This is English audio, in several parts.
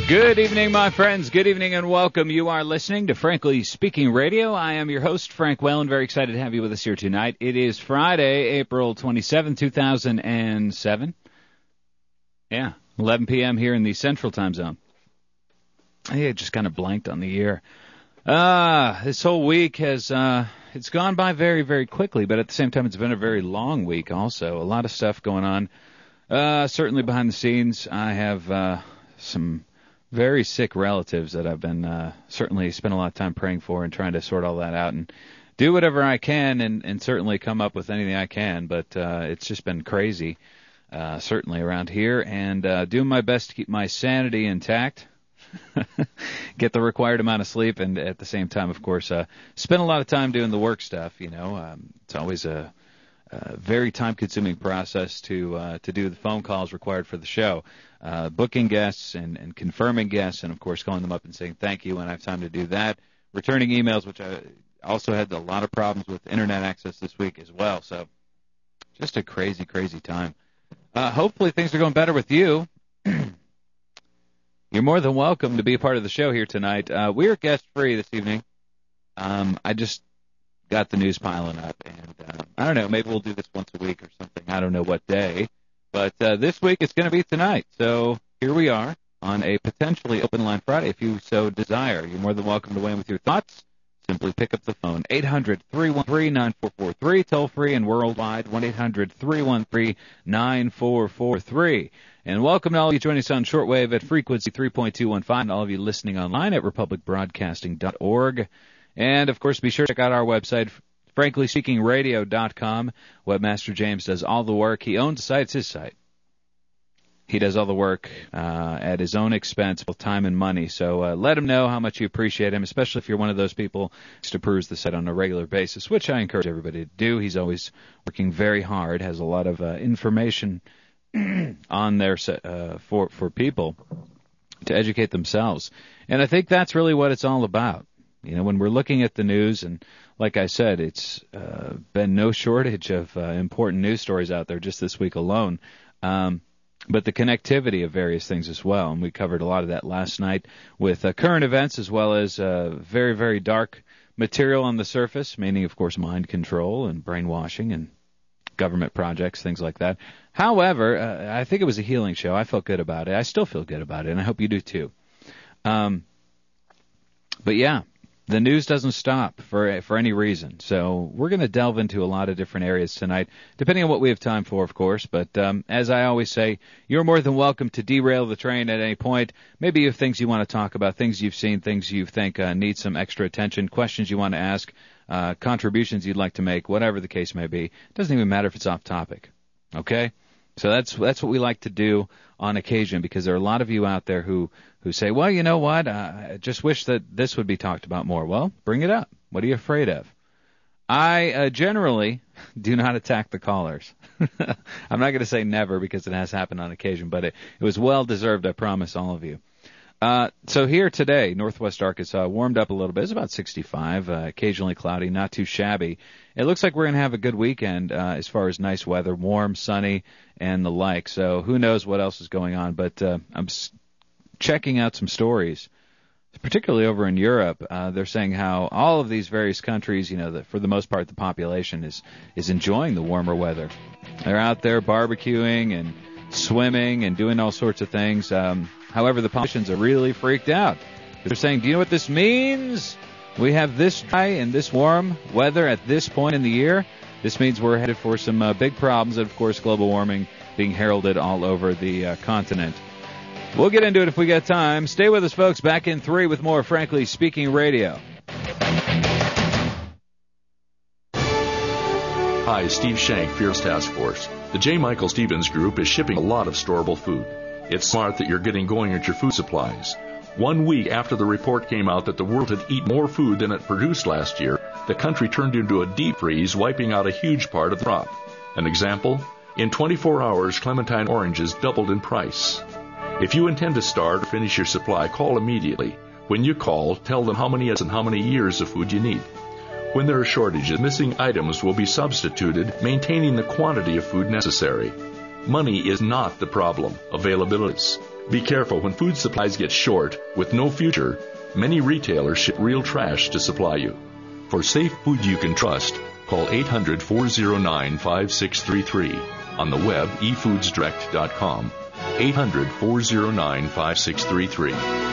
Good evening, my friends. Good evening and welcome. You are listening to Frankly Speaking Radio. I am your host, Frank Whalen. Very excited to have you with us here tonight. It is Friday, April 27, 2007. Yeah, 11 p.m. here in the Central Time Zone. I just kind of blanked on the year. This whole week has it's gone by very, very quickly, but at the same time, it's been a very long week also. A lot of stuff going on. Certainly behind the scenes, I have some very sick relatives that I've been certainly spent a lot of time praying for and trying to sort all that out and do whatever I can and certainly come up with anything I can. But it's just been crazy, certainly around here, and doing my best to keep my sanity intact, get the required amount of sleep, and at the same time, of course, spend a lot of time doing the work stuff. You know, it's always a very time-consuming process to do the phone calls required for the show. Booking guests and confirming guests, and of course calling them up and saying thank you when I have time to do that. Returning emails, which I also had a lot of problems with internet access this week as well. So just a crazy, crazy time. Hopefully things are going better with you. You're more than welcome to be a part of the show here tonight. We're guest-free this evening. I just got the news piling up, and I don't know, maybe we'll do this once a week or something. I don't know what day. But this week it's going to be tonight. So here we are on a potentially open line Friday. If you so desire, you're more than welcome to weigh in with your thoughts. Simply pick up the phone, 800-313-9443, toll free and worldwide, 1-800-313-9443. And welcome to all of you joining us on shortwave at frequency 3.215, and all of you listening online at republicbroadcasting.org. And, of course, be sure to check out our website, FranklySpeakingRadio.com. Webmaster James does all the work. He owns the site. It's his site. He does all the work at his own expense, both time and money. So let him know how much you appreciate him, especially if you're one of those people who peruse the site on a regular basis, which I encourage everybody to do. He's always working very hard, has a lot of information on there for people to educate themselves. And I think that's really what it's all about. You know, when we're looking at the news, and like I said, it's been no shortage of important news stories out there just this week alone, but the connectivity of various things as well. And we covered a lot of that last night with current events as well as very, very dark material on the surface, meaning, of course, mind control and brainwashing and government projects, things like that. However, I think it was a healing show. I felt good about it. I still feel good about it, and I hope you do too. But yeah. The news doesn't stop for any reason, so we're going to delve into a lot of different areas tonight, depending on what we have time for, of course. But as I always say, you're more than welcome to derail the train at any point. Maybe you have things you want to talk about, things you've seen, things you think need some extra attention, questions you want to ask, contributions you'd like to make, whatever the case may be. It doesn't even matter if it's off topic, okay? So that's what we like to do on occasion, because there are a lot of you out there who say, well, you know what, I just wish that this would be talked about more. Well, bring it up. What are you afraid of? I generally do not attack the callers. I'm not going to say never, because it has happened on occasion, but it was well-deserved, I promise all of you. So here today, northwest Arkansas, warmed up a little bit. It's about 65, occasionally cloudy, not too shabby. It looks like we're going to have a good weekend as far as nice weather, warm, sunny, and the like. So who knows what else is going on, but I'm checking out some stories, particularly over in Europe. They're saying how all of these various countries, you know, that for the most part the population is enjoying the warmer weather. They're out there barbecuing and swimming and doing all sorts of things. However, the politicians are really freaked out. They're saying, do you know what this means? We have this dry and this warm weather at this point in the year. This means we're headed for some big problems, and, of course, global warming being heralded all over the continent. We'll get into it if we get time. Stay with us, folks. Back in 3 with more Frankly Speaking Radio. Hi, Steve Shank, Fierce Task Force. The J. Michael Stevens Group is shipping a lot of storable food. It's smart that you're getting going at your food supplies. 1 week after the report came out that the world had eaten more food than it produced last year, the country turned into a deep freeze, wiping out a huge part of the crop. An example? In 24 hours, clementine oranges doubled in price. If you intend to start or finish your supply, call immediately. When you call, tell them how many and how many years of food you need. When there are shortages, missing items will be substituted, maintaining the quantity of food necessary. Money is not the problem. Availability is. Be careful when food supplies get short, with no future. Many retailers ship real trash to supply you. For safe food you can trust, call 800-409-5633. On the web, efoodsdirect.com. 800-409-5633.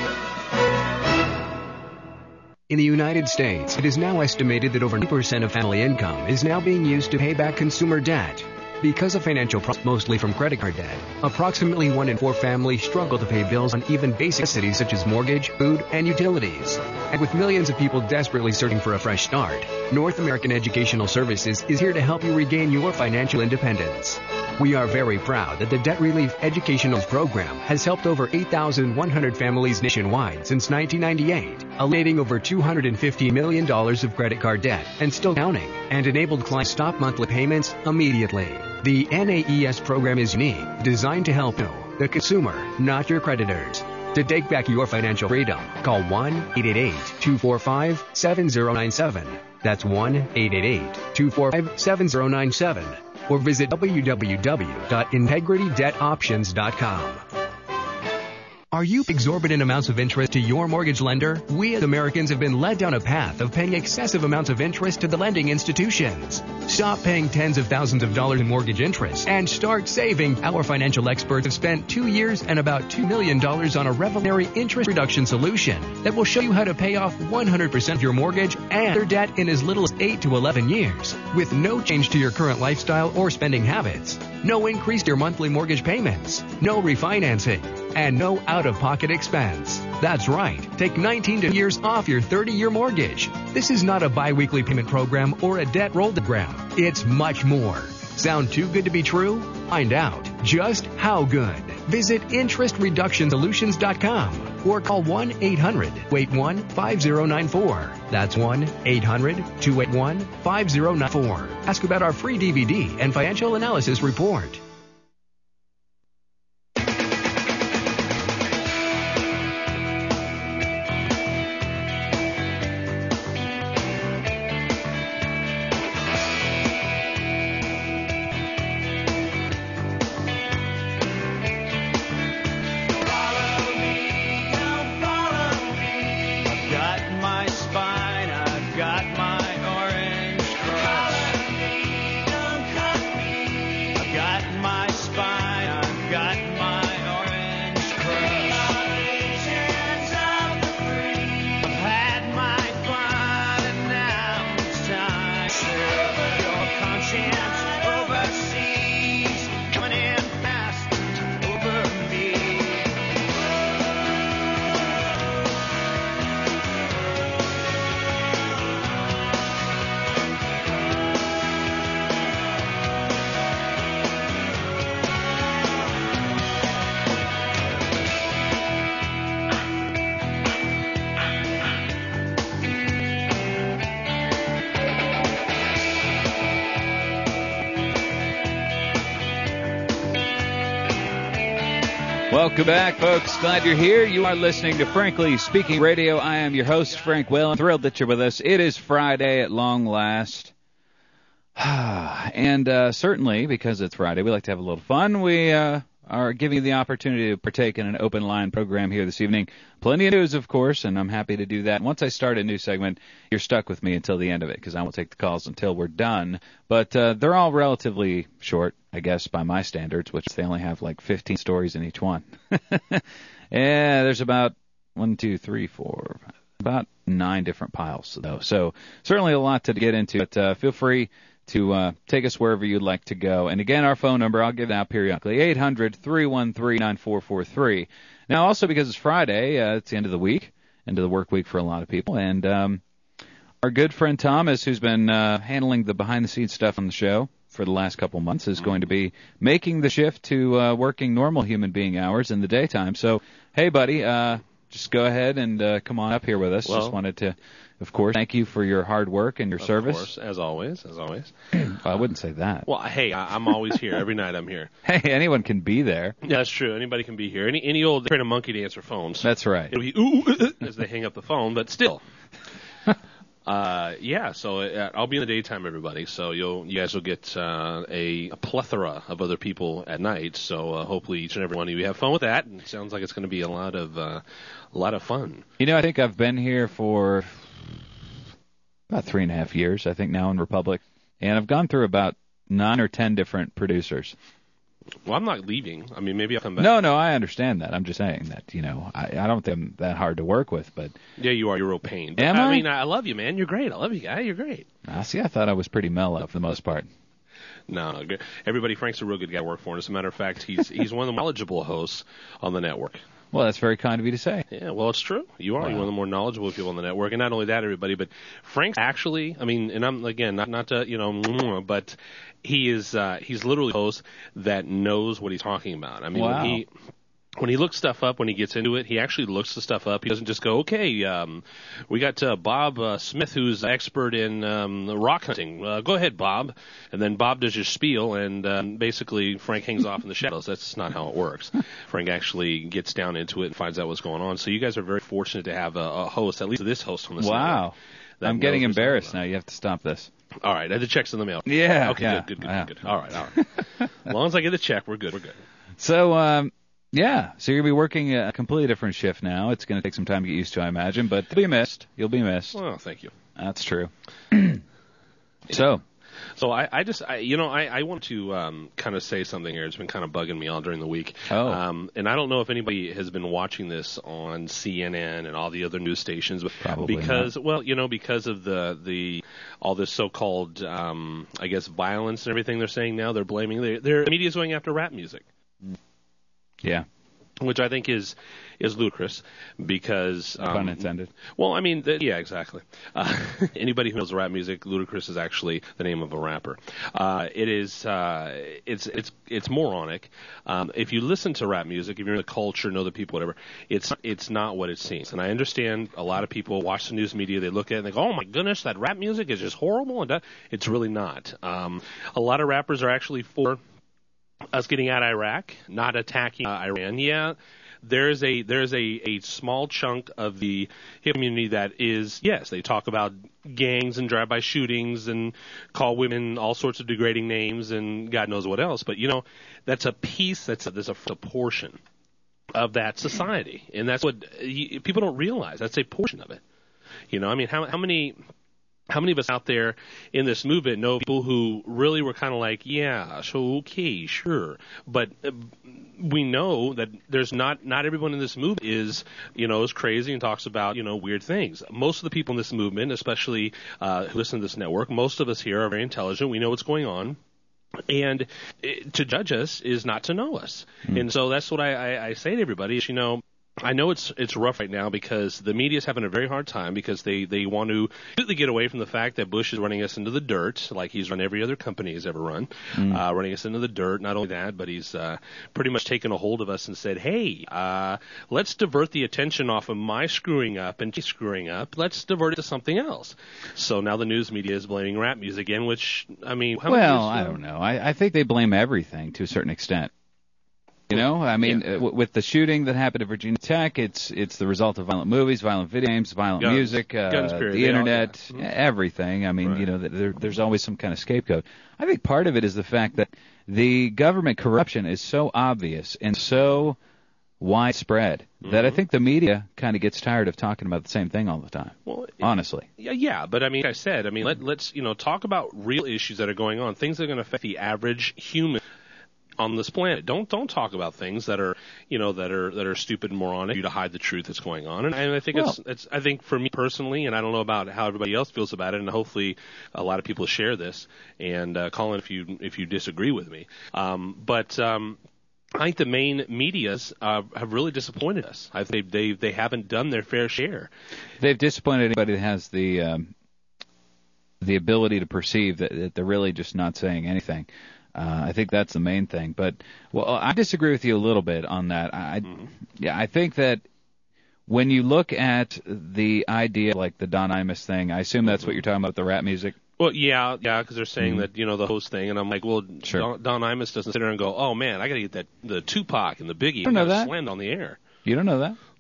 In the United States, it is now estimated that over 90% of family income is now being used to pay back consumer debt. Because of financial problems, mostly from credit card debt, approximately 1 in 4 families struggle to pay bills on even basic necessities such as mortgage, food, and utilities. And with millions of people desperately searching for a fresh start, North American Educational Services is here to help you regain your financial independence. We are very proud that the Debt Relief Educational Program has helped over 8,100 families nationwide since 1998, eliminating over $250 million of credit card debt and still counting, and enabled clients to stop monthly payments immediately. The NAES program is unique, designed to help you, the consumer, not your creditors. To take back your financial freedom, call 1-888-245-7097. That's 1-888-245-7097. Or visit www.integritydebtoptions.com. Are you paying exorbitant amounts of interest to your mortgage lender? We as Americans have been led down a path of paying excessive amounts of interest to the lending institutions. Stop paying tens of thousands of dollars in mortgage interest and start saving. Our financial experts have spent 2 years and about $2 million on a revolutionary interest reduction solution that will show you how to pay off 100% of your mortgage and their debt in as little as 8 to 11 years, with no change to your current lifestyle or spending habits, no increase to your monthly mortgage payments, no refinancing, and no out-of-pocket expense. That's right. Take 19 years off your 30-year mortgage. This is not a bi-weekly payment program or a debt roll-down. It's much more. Sound too good to be true? Find out just how good. Visit interestreductionsolutions.com or call 1-800-281-5094. That's 1-800-281-5094. Ask about our free DVD and financial analysis report. Welcome back, folks. Glad you're here. You are listening to Frankly Speaking Radio. I am your host, Frank Whalen. Thrilled that you're with us. It is Friday at long last. And certainly, because it's Friday, we like to have a little fun. We are giving you the opportunity to partake in an open line program here this evening. Plenty of news, of course, and I'm happy to do that. Once I start a new segment, you're stuck with me until the end of it, because I won't take the calls until we're done. But they're all relatively short, I guess, by my standards, which they only have like 15 stories in each one. Yeah, there's about about 9 different piles, though. So certainly a lot to get into, but feel free to take us wherever you'd like to go. And again, our phone number, I'll give it out periodically, 800-313-9443. Now, also because it's Friday, it's the end of the week, end of the work week for a lot of people. And our good friend Thomas, who's been handling the behind-the-scenes stuff on the show for the last couple months, is going to be making the shift to working normal human being hours in the daytime. So, hey, buddy, just go ahead and come on up here with us. Well, just wanted to, of course, thank you for your hard work and your service. Of course, as always. I wouldn't say that. Well, hey, I'm always here. Every night I'm here. Hey, anyone can be there. Yeah, that's true. Anybody can be here. Any old train a monkey to answer phones. That's right. It'll be ooh as they hang up the phone, but still. Yeah, so I'll be in the daytime, everybody. So you guys will get a plethora of other people at night. So hopefully each and every one of you have fun with that. And it sounds like it's going to be a lot of fun. You know, I think I've been here for about 3.5 years, I think, now in Republic. And I've gone through about 9 or 10 different producers. Well, I'm not leaving. I mean, maybe I'll come back. No, I understand that. I'm just saying that, I don't think I'm that hard to work with, but... Yeah, you are. You're a real pain. But, Am I? I mean, I love you, man. You're great. I love you, guy. You're great. See, I thought I was pretty mellow for the most part. No. Everybody, Frank's a real good guy to work for. And as a matter of fact, he's one of the knowledgeable hosts on the network. Well, that's very kind of you to say. Yeah, well, it's true. You are. Wow. You're one of the more knowledgeable people on the network. And not only that, everybody, but Frank's actually, I mean, and I'm, again, not to, but he's literally a host that knows what he's talking about. I mean, wow. When he looks stuff up, when he gets into it, he actually looks the stuff up. He doesn't just go, okay, we got Bob Smith, who's an expert in rock hunting. Go ahead, Bob. And then Bob does your spiel, and basically Frank hangs off in the shadows. That's not how it works. Frank actually gets down into it and finds out what's going on. So you guys are very fortunate to have a host, at least this host on this network. Wow. I'm getting embarrassed now. You have to stop this. All right, the check's in the mail. Yeah. Okay, yeah, good. yeah. All right. As long as I get the check, we're good. So, yeah, so you're going to be working a completely different shift now. It's going to take some time to get used to, I imagine, but you'll be missed. You'll be missed. Well, thank you. That's true. So I want to kind of say something here. It's been kind of bugging me all during the week. Oh. And I don't know if anybody has been watching this on CNN and all the other news stations, but Probably because because of the all this so-called I guess violence and everything they're saying now, they're blaming the media's going after rap music. Yeah. Which I think is ludicrous because Pun intended. Well, I mean, yeah, exactly. Anybody who knows rap music, Ludacris is actually the name of a rapper. It's moronic. If you listen to rap music, if you're in the culture, know the people, whatever, it's not what it seems. And I understand a lot of people watch the news media, they look at it and they go, oh my goodness, that rap music is just horrible. And it's really not. A lot of rappers are actually for us getting out of Iraq, not attacking Iran. Yeah, there's a small chunk of the hip community that is, yes, they talk about gangs and drive-by shootings and call women all sorts of degrading names and God knows what else. But, that's a piece, there's a portion of that society. And that's what people don't realize. That's a portion of it. I mean, how many of us out there in this movement know people who really were kind of like, yeah, so okay, sure, but we know that there's not everyone in this movement is crazy and talks about weird things. Most of the people in this movement, especially who listen to this network, most of us here are very intelligent. We know what's going on. And to judge us is not to know us. And so that's what I say to everybody is, I know it's rough right now because the media is having a very hard time because they want to completely get away from the fact that Bush is running us into the dirt like he's run every other company he's ever run, running us into the dirt. Not only that, but he's pretty much taken a hold of us and said, hey, let's divert the attention off of my screwing up and screwing up. Let's divert it to something else. So now the news media is blaming rap music again, which, I mean, I don't know. I think they blame everything to a certain extent. With the shooting that happened at Virginia Tech, it's the result of violent movies, violent video games, violent music, the internet, everything. I mean, right. There's always some kind of scapegoat. I think part of it is the fact that the government corruption is so obvious and so widespread that I think the media kind of gets tired of talking about the same thing all the time. Well, honestly. Yeah, but I mean, like I said, let's talk about real issues that are going on, things that are going to affect the average human on this planet. Don't talk about things that are that are stupid and moronic to hide the truth that's going on. And I think it's I think for me personally, and I don't know about how everybody else feels about it, and hopefully a lot of people share this. And call in if you disagree with me. But I think the main medias have really disappointed us. I think they haven't done their fair share. They've disappointed anybody that has the ability to perceive that they're really just not saying anything. I think that's the main thing. But, I disagree with you a little bit on that. I think that when you look at the idea like the Don Imus thing, I assume that's what you're talking about, the rap music. Well, yeah, because they're saying that, the host thing, and I'm like, well, sure. Don Imus doesn't sit there and go, oh, man, I got to get the Tupac and the Biggie and slammed on the air. You don't know that?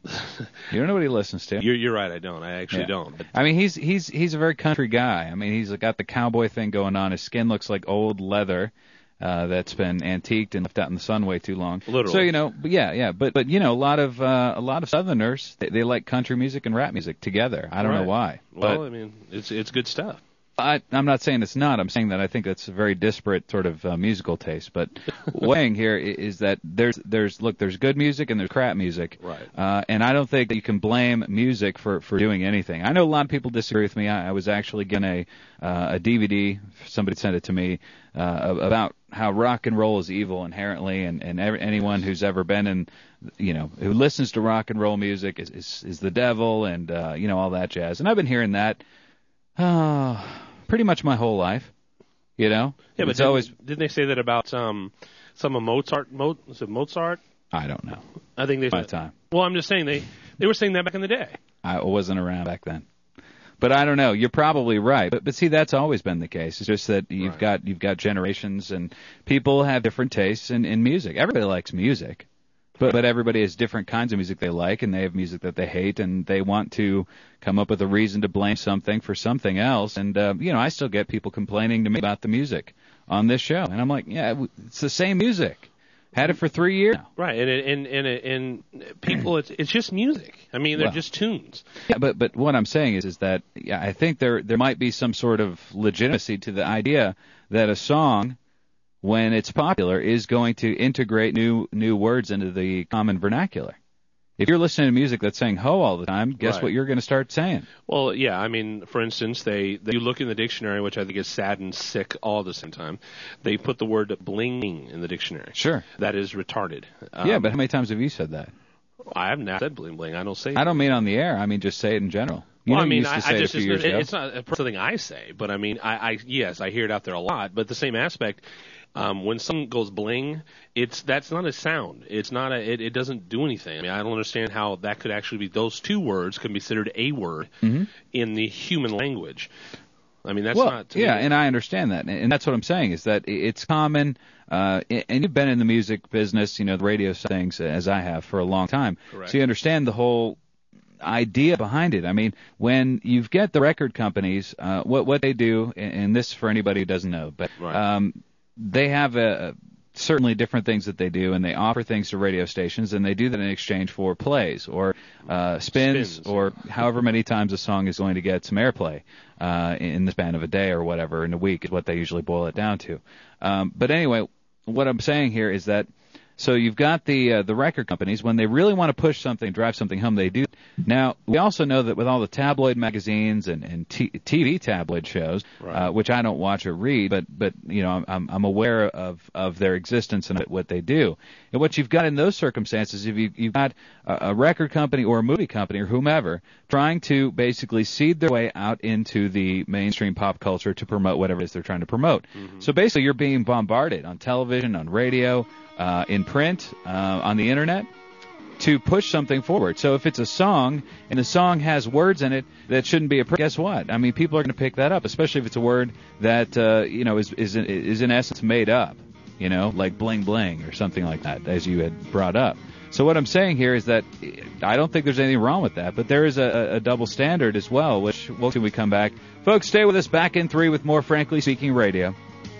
You don't know what he listens to. You're right. I don't. I actually don't. I mean, he's a very country guy. I mean, he's got the cowboy thing going on. His skin looks like old leather that's been antiqued and left out in the sun way too long. Literally. So but a lot of Southerners they like country music and rap music together. I don't know why. Well, I mean, it's good stuff. I'm not saying it's not. I'm saying that I think that's a very disparate sort of musical taste. But what I'm saying here is that there's good music and there's crap music. Right. And I don't think that you can blame music for doing anything. I know a lot of people disagree with me. I was actually given a DVD. Somebody sent it to me about how rock and roll is evil inherently, and anyone who's ever been in, who listens to rock and roll music is the devil, and all that jazz. And I've been hearing that. Pretty much my whole life, Yeah, but it's always. Didn't they say that about some of Mozart? Was it Mozart? I don't know. I think they My said. time. Well, I'm just saying they were saying that back in the day. I wasn't around back then, but I don't know. You're probably right. But see, that's always been the case. It's just that you've got generations and people have different tastes in music. Everybody likes music. But everybody has different kinds of music they like, and they have music that they hate, and they want to come up with a reason to blame something for something else. And, I still get people complaining to me about the music on this show. And I'm like, yeah, it's the same music. Had it for 3 years now. Right, and people, it's just music. I mean, they're just tunes. Yeah, but what I'm saying is that I think there might be some sort of legitimacy to the idea that a song, when it's popular, is going to integrate new words into the common vernacular. If you're listening to music that's saying "ho" all the time, guess what you're going to start saying? Well, yeah, I mean, for instance, you look in the dictionary, which I think is sad and sick all at the same time. They put the word bling in the dictionary. Sure. That is retarded. Yeah, but how many times have you said that? I have not said bling bling. I don't say it. I don't mean on the air. I mean just say it in general. Well, I mean, it's not something I say, but I mean, yes, I hear it out there a lot. But the same aspect, when something goes bling, that's not a sound. It's not it doesn't do anything. I mean, I don't understand how that could actually be. Those two words can be considered a word in the human language. I mean, that's not. To me. And I understand that, and that's what I'm saying is that it's common. And you've been in the music business, the radio things, as I have for a long time. Correct. So you understand the whole idea behind it. I mean, when you get the record companies, what they do, and this for anybody who doesn't know, but they have certainly different things that they do, and they offer things to radio stations, and they do that in exchange for plays or spins or however many times a song is going to get some airplay in the span of a day or whatever in a week is what they usually boil it down to. But anyway, what I'm saying here is that so you've got the record companies, when they really want to push something, drive something home, they do. Now, we also know that with all the tabloid magazines and TV tabloid shows, which I don't watch or read, but I'm aware of their existence and what they do. And what you've got in those circumstances, if you've got a record company or a movie company or whomever trying to basically seed their way out into the mainstream pop culture to promote whatever it is they're trying to promote. Mm-hmm. So basically, you're being bombarded on television, on radio, in print, on the internet, to push something forward. So if it's a song and the song has words in it that shouldn't be guess what? I mean, people are going to pick that up, especially if it's a word that is in essence made up, like bling bling or something like that, as you had brought up. So what I'm saying here is that I don't think there's anything wrong with that, but there is a double standard as well, which when we come back. Folks, stay with us. Back in 3 with more Frankly Speaking Radio.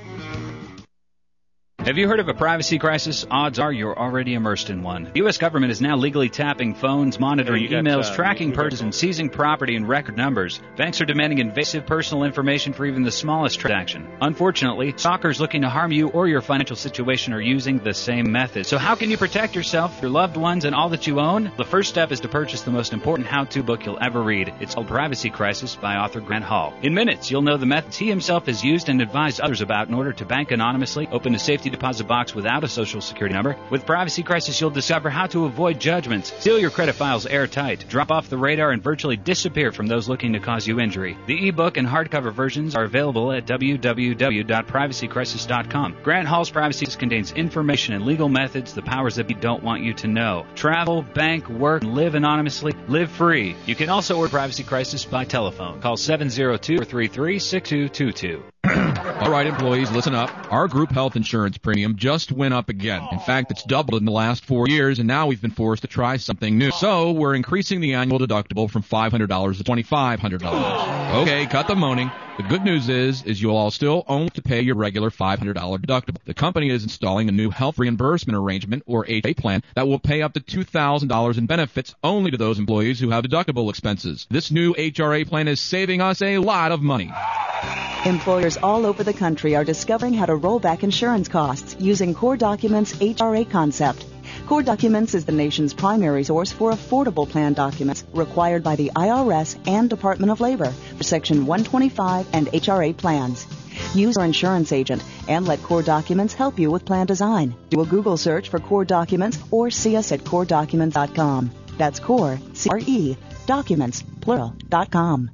Have you heard of a privacy crisis? Odds are you're already immersed in one. The U.S. government is now legally tapping phones, monitoring emails, tracking purchases, and seizing property in record numbers. Banks are demanding invasive personal information for even the smallest transaction. Unfortunately, stalkers looking to harm you or your financial situation are using the same method. So how can you protect yourself, your loved ones, and all that you own? The first step is to purchase the most important how-to book you'll ever read. It's called Privacy Crisis by author Grant Hall. In minutes, you'll know the methods he himself has used and advised others about in order to bank anonymously, open a safety deposit box without a social security number. With Privacy Crisis, you'll discover how to avoid judgments, seal your credit files airtight, drop off the radar, and virtually disappear from those looking to cause you injury. The ebook and hardcover versions are available at www.privacycrisis.com. Grant Hall's Privacy Crisis contains information and legal methods the powers that be don't want you to know. Travel, bank, work, and live anonymously. Live free. You can also order Privacy Crisis by telephone. Call 702-433-6222. All right, employees, listen up. Our group health insurance premium just went up again. In fact, it's doubled in the last 4 years, and now we've been forced to try something new. So we're increasing the annual deductible from $500 to $2,500. Okay, cut the moaning. The good news is you'll all still only have to pay your regular $500 deductible. The company is installing a new health reimbursement arrangement, or HA plan, that will pay up to $2,000 in benefits only to those employees who have deductible expenses. This new HRA plan is saving us a lot of money. Employers all over the country are discovering how to roll back insurance costs using Core Documents' HRA concept. Core Documents is the nation's primary source for affordable plan documents required by the IRS and Department of Labor for Section 125 and HRA plans. Use our insurance agent and let Core Documents help you with plan design. Do a Google search for Core Documents or see us at CoreDocuments.com. That's Core, C-R-E, Documents, plural.com.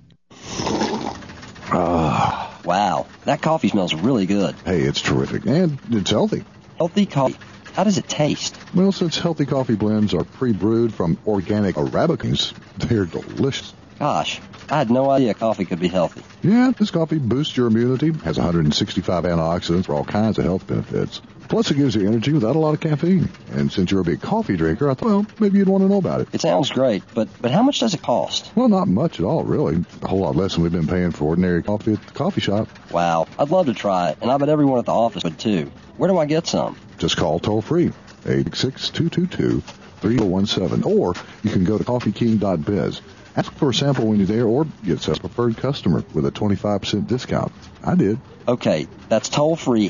Wow, that coffee smells really good. Hey, it's terrific, and it's healthy. Healthy coffee. How does it taste? Well, since healthy coffee blends are pre-brewed from organic Arabica beans, they're delicious. Gosh, I had no idea coffee could be healthy. Yeah, this coffee boosts your immunity, has 165 antioxidants for all kinds of health benefits. Plus, it gives you energy without a lot of caffeine. And since you're a big coffee drinker, I thought, well, maybe you'd want to know about it. It sounds great, but how much does it cost? Well, not much at all, really. A whole lot less than we've been paying for ordinary coffee at the coffee shop. Wow, I'd love to try it, and I bet everyone at the office would too. Where do I get some? Just call toll-free, 866-222-3017, or you can go to coffeeking.biz. Ask for a sample when you're there, or get yourself a preferred customer with a 25% discount. I did. Okay, that's toll-free,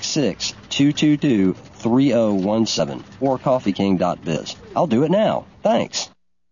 866-222-3017, or coffeeking.biz. I'll do it now. Thanks.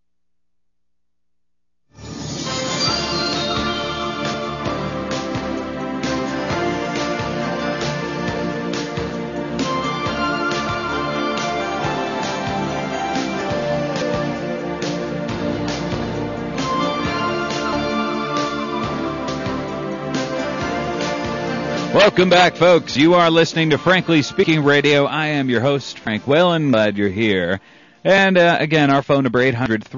Welcome back, folks. You are listening to Frankly Speaking Radio. I am your host, Frank Whalen. Glad you're here. And again, our phone number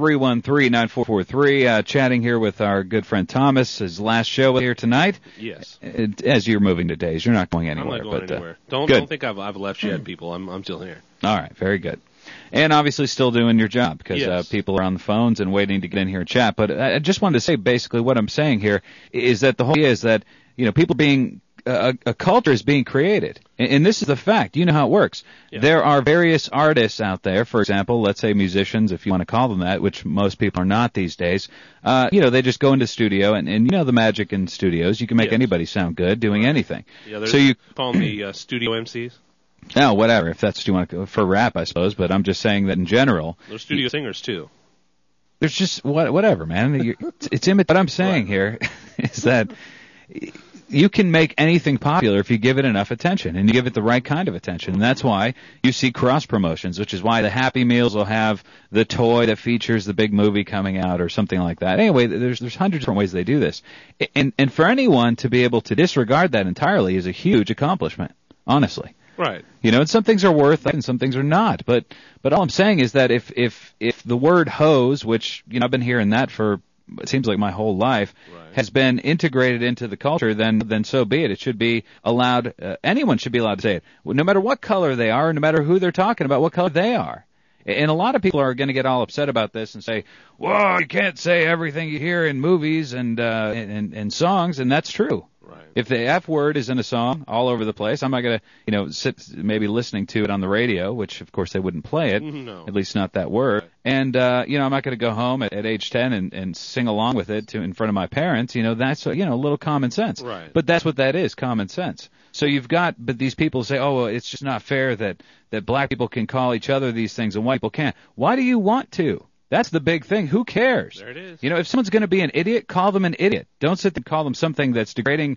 800-313-9443. Chatting here with our good friend Thomas. His last show here tonight. Yes. As you're moving to days, you're not going anywhere. I'm not going anywhere. Don't think I've left yet, people. I'm still here. All right, very good. And obviously still doing your job because Yes. people are on the phones and waiting to get in here and chat. But I just wanted to say basically what I'm saying here is that the whole idea is that people being a culture is being created, and this is the fact. You know how it works. Yeah. There are various artists out there, for example, let's say musicians, if you want to call them that, which most people are not these days. They just go into studio, and the magic in studios. You can make Yes. anybody sound good doing anything. Yeah, so you call them the studio MCs. Oh, whatever, if that's what you want to go for rap, I suppose. But I'm just saying that in general. They're studio singers too. There's just whatever, man. It's what I'm saying here is that you can make anything popular if you give it enough attention, and you give it the right kind of attention. And that's why you see cross promotions, which is why the Happy Meals will have the toy that features the big movie coming out or something like that. Anyway, there's hundreds of different ways they do this. And for anyone to be able to disregard that entirely is a huge accomplishment, honestly. Right. And some things are worth it and some things are not. But all I'm saying is that if the word hose, which I've been hearing that for it seems like my whole life, Right. has been integrated into the culture, then so be it. It should be allowed. Anyone should be allowed to say it, no matter what color they are, no matter who they're talking about, what color they are. And a lot of people are going to get all upset about this and say, "Well, you can't say everything you hear in movies and songs," and that's true. Right. If the F word is in a song all over the place, I'm not going to, sit maybe listening to it on the radio, which of course they wouldn't play it, No. at least not that word. Right. And, I'm not going to go home at age 10 and sing along with it in front of my parents. That's, a little common sense. Right. But that's what that is, common sense. So but these people say, oh, well, it's just not fair that black people can call each other these things and white people can't. Why do you want to? That's the big thing. Who cares? There it is. If someone's going to be an idiot, call them an idiot. Don't sit there and call them something that's degrading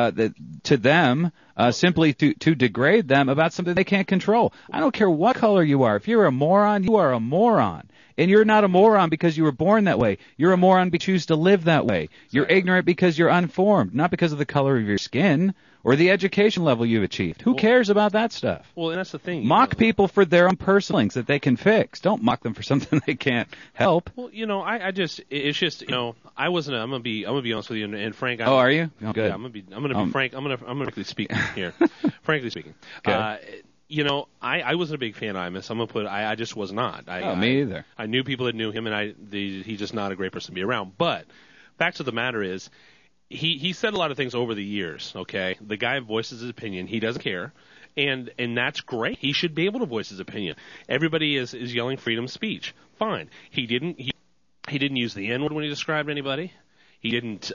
to them, simply to degrade them about something they can't control. I don't care what color you are. If you're a moron, you are a moron. And you're not a moron because you were born that way. You're a moron because you choose to live that way. You're ignorant because you're unformed, not because of the color of your skin or the education level you've achieved. Who cares about that stuff? Well, and that's the thing. Mock people for their own personal things that they can fix. Don't mock them for something they can't help. Well, it's just, I wasn't. I'm gonna be honest with you, and Frank. Are you? Oh, good. Yeah, I'm gonna be frank. I'm gonna frankly speaking here. Frankly speaking. Okay. I wasn't a big fan of Imus. I'm gonna put. I just was not. Me either. I knew people that knew him, and he's just not a great person to be around. But fact of the matter is, he said a lot of things over the years. Okay, the guy voices his opinion. He doesn't care, and that's great. He should be able to voice his opinion. Everybody is yelling freedom of speech. Fine. He didn't use the N-word when he described anybody. He didn't.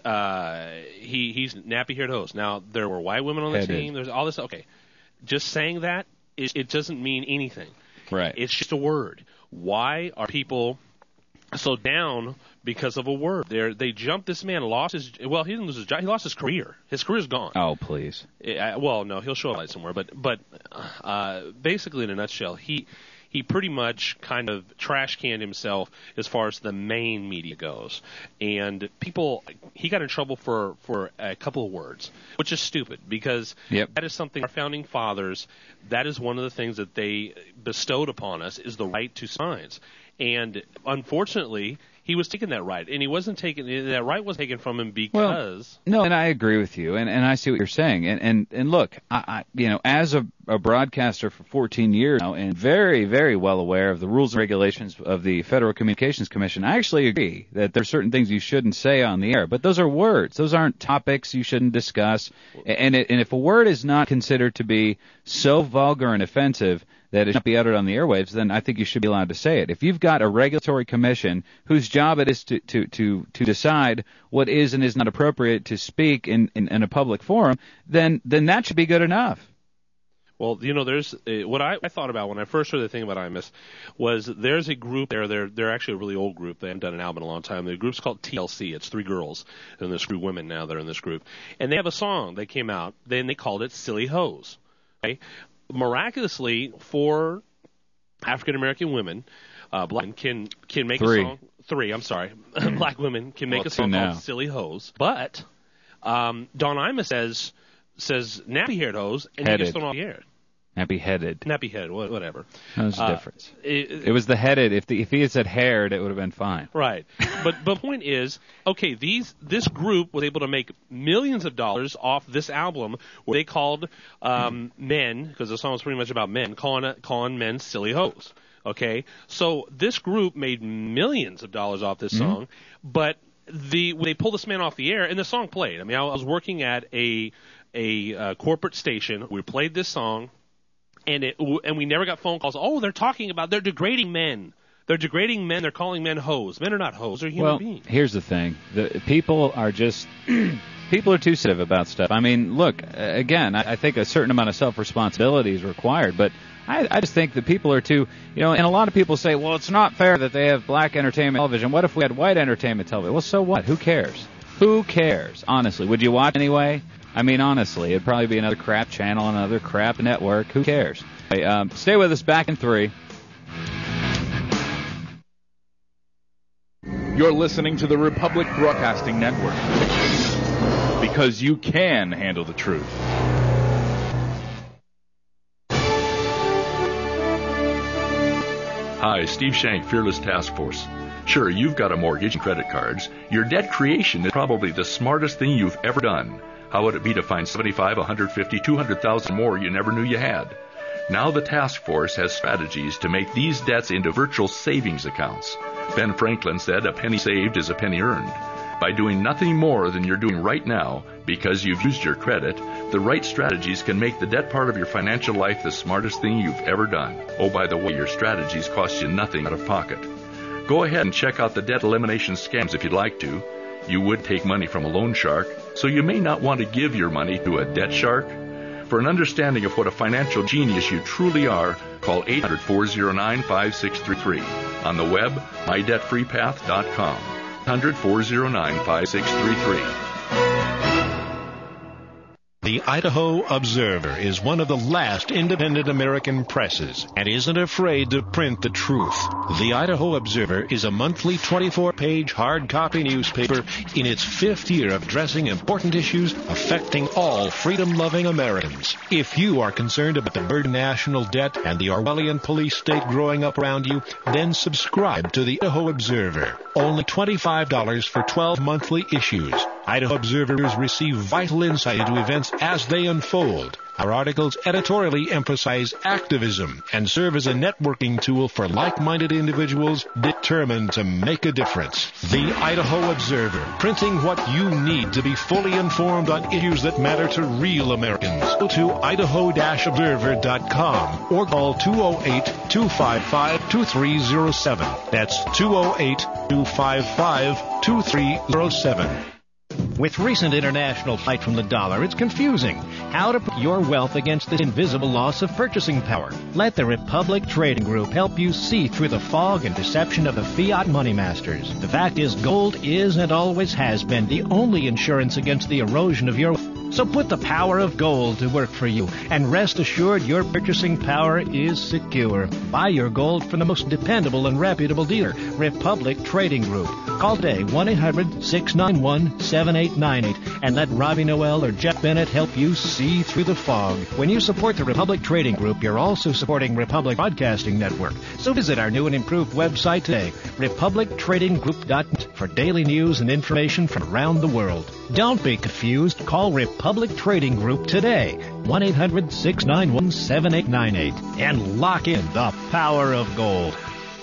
He's nappy-haired host. Now there were white women on the team. There's all this. Okay, just saying that it doesn't mean anything. Right. It's just a word. Why are people so down because of a word? They jumped this man, he didn't lose his job. He lost his career. His career's gone. Oh, please. No, he'll show a light somewhere. But basically, in a nutshell, he pretty much kind of trash canned himself as far as the main media goes. And he got in trouble for a couple of words, which is stupid because that is something our founding fathers, that is one of the things that they bestowed upon us is the right to science. And unfortunately, he was taking that right, and that right was taken from him because. Well, no, and I agree with you, and I see what you're saying, and look, I as a broadcaster for 14 years now, and very, very well aware of the rules and regulations of the Federal Communications Commission, I actually agree that there are certain things you shouldn't say on the air, but those are words; those aren't topics you shouldn't discuss, and if a word is not considered to be so vulgar and offensive that it should be uttered on the airwaves, then I think you should be allowed to say it. If you've got a regulatory commission whose job it is to decide what is and is not appropriate to speak in a public forum, then that should be good enough. Well, there's what I thought about when I first heard the thing about Imus was there's a group there. They're actually a really old group. They haven't done an album in a long time. The group's called TLC. It's 3 girls and there's 3 women now that are in this group, and they have a song that came out. Then they called it "Silly Hose." Okay? Miraculously, 4 African American women, black can make a song. 3, I'm sorry, black women can make a song called "Silly Hose." But Don Imus says nappy-haired hose, and he gets thrown off the air. Nappy-headed, whatever. That's the difference. It was the headed. If he had said haired, it would have been fine. Right. But the point is, okay, this group was able to make millions of dollars off this album where they called men, because the song was pretty much about men, calling men silly hoes. Okay? So this group made millions of dollars off this song, but when they pulled this man off the air, and the song played. I mean, I was working at a corporate station. We played this song. And we never got phone calls. Oh, they're degrading men. They're degrading men. They're calling men hoes. Men are not hoes. They're human beings. Here's the thing. People are too sensitive about stuff. I mean, look, again, I think a certain amount of self-responsibility is required, but I just think that people are too, and a lot of people say, well, it's not fair that they have black entertainment television. What if we had white entertainment television? Well, so what? Who cares? Who cares? Honestly, would you watch anyway? I mean, honestly, it'd probably be another crap channel, another crap network. Who cares? Hey, stay with us. Back in 3. You're listening to the Republic Broadcasting Network, because you can handle the truth. Hi, Steve Shank, Fearless Task Force. Sure, you've got a mortgage and credit cards. Your debt creation is probably the smartest thing you've ever done. How would it be to find 75, 150, 200,000 more you never knew you had? Now the task force has strategies to make these debts into virtual savings accounts. Ben Franklin said a penny saved is a penny earned. By doing nothing more than you're doing right now, because you've used your credit, the right strategies can make the debt part of your financial life the smartest thing you've ever done. Oh, by the way, your strategies cost you nothing out of pocket. Go ahead and check out the debt elimination scams if you'd like to. You would take money from a loan shark, so you may not want to give your money to a debt shark. For an understanding of what a financial genius you truly are, call 800-409-5633. On the web, mydebtfreepath.com. 800-409-5633. The Idaho Observer is one of the last independent American presses and isn't afraid to print the truth. The Idaho Observer is a monthly 24-page hard copy newspaper in its 5th year of addressing important issues affecting all freedom-loving Americans. If you are concerned about the burden of national debt and the Orwellian police state growing up around you, then subscribe to the Idaho Observer. Only $25 for 12 monthly issues. Idaho Observers receive vital insight into events as they unfold. Our articles editorially emphasize activism and serve as a networking tool for like-minded individuals determined to make a difference. The Idaho Observer, printing what you need to be fully informed on issues that matter to real Americans. Go to idaho-observer.com or call 208-255-2307. That's 208-255-2307. With recent international flight from the dollar, it's confusing how to put your wealth against this invisible loss of purchasing power. Let the Republic Trading Group help you see through the fog and deception of the fiat money masters. The fact is, gold is and always has been the only insurance against the erosion of your wealth. So put the power of gold to work for you, and rest assured your purchasing power is secure. Buy your gold from the most dependable and reputable dealer, Republic Trading Group. Call today, 1-800-691-7898, and let Robbie Noel or Jeff Bennett help you see through the fog. When you support the Republic Trading Group, you're also supporting Republic Broadcasting Network. So visit our new and improved website today, republictradinggroup.net, for daily news and information from around the world. Don't be confused. Call Republic Trading Group today, 1-800-691-7898, and lock in the power of gold.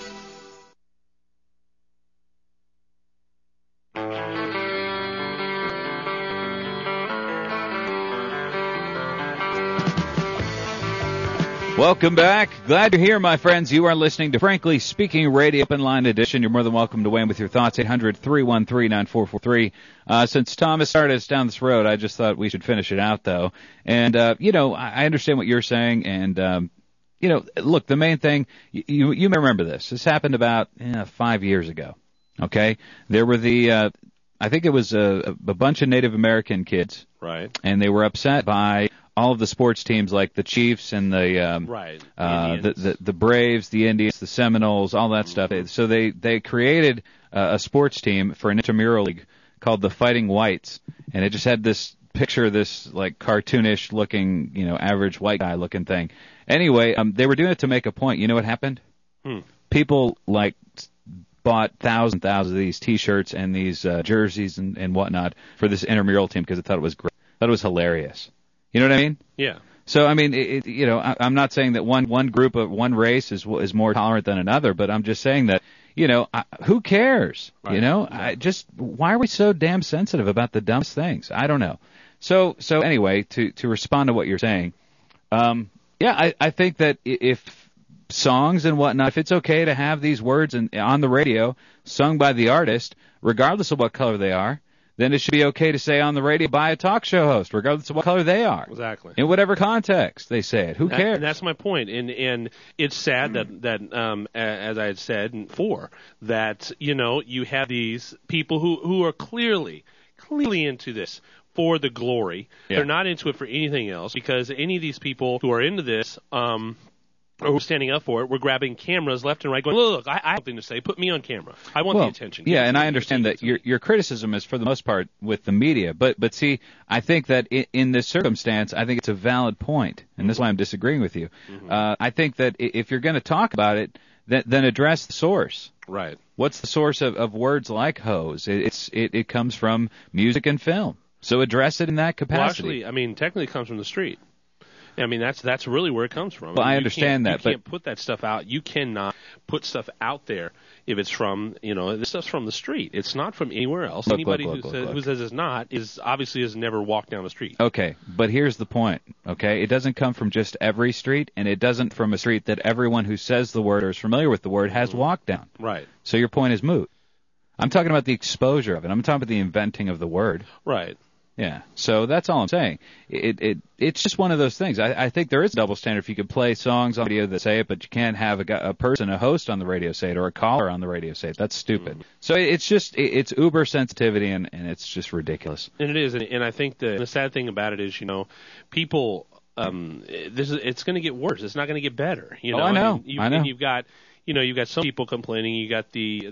Welcome back. Glad you're here, my friends. You are listening to Frankly Speaking Radio Open Line Edition. You're more than welcome to weigh in with your thoughts. 800-313-9443. Since Thomas started us down this road, I just thought we should finish it out, though. And, I understand what you're saying. And, look, the main thing, you may remember this. This happened about 5 years ago. Okay? There were I think it was a bunch of Native American kids. Right. And they were upset by all of the sports teams, like the Chiefs and the Braves, the Indians, the Seminoles, all that stuff. So they created a sports team for an intramural league called the Fighting Whites, and it just had this picture, this like cartoonish looking, average white guy looking thing. Anyway, they were doing it to make a point. You know what happened? People bought thousands of these T-shirts and these jerseys and whatnot for this intramural team because they thought it was great. Thought it was hilarious. You know what I mean? Yeah. So, I mean, I'm not saying that one group of one race is more tolerant than another, but I'm just saying that, who cares? Right. Why are we so damn sensitive about the dumbest things? I don't know. So anyway, to respond to what you're saying, I think that if songs and whatnot, if it's okay to have these words on the radio sung by the artist, regardless of what color they are, then it should be okay to say on the radio by a talk show host, regardless of what color they are. Exactly. In whatever context they say it. Who cares? And that's my point. And it's sad that as I had said before, that, you have these people who are clearly into this for the glory. Yeah. They're not into it for anything else, because any of these people who are into this, or who's standing up for it, we're grabbing cameras left and right going, look, I have something to say. Put me on camera. I want the attention. Yeah, and I understand that your criticism is for the most part with the media. But see, I think that in this circumstance, I think it's a valid point, and this is why I'm disagreeing with you. Mm-hmm. I think that if you're going to talk about it, then address the source. Right. What's the source of words like hose? It comes from music and film. So address it in that capacity. Well, actually, technically it comes from the street. I mean, that's really where it comes from. Well, I understand that, but you can't put that stuff out. You cannot put stuff out there if it's from, this stuff's from the street. It's not from anywhere else. Anybody who says it's not obviously has never walked down the street. Okay, but here's the point. Okay, it doesn't come from just every street, and it doesn't from a street that everyone who says the word or is familiar with the word has walked down. Right. So your point is moot. I'm talking about the exposure of it. I'm talking about the inventing of the word. Right. Yeah, so that's all I'm saying. It's just one of those things. I think there is a double standard if you could play songs on radio that say it, but you can't have a person, a host on the radio say it, or a caller on the radio say it. That's stupid. So it's uber sensitivity, and it's just ridiculous. And it is, and I think the sad thing about it is, people, it's going to get worse. It's not going to get better. I know. I know. And you've got some people complaining. You got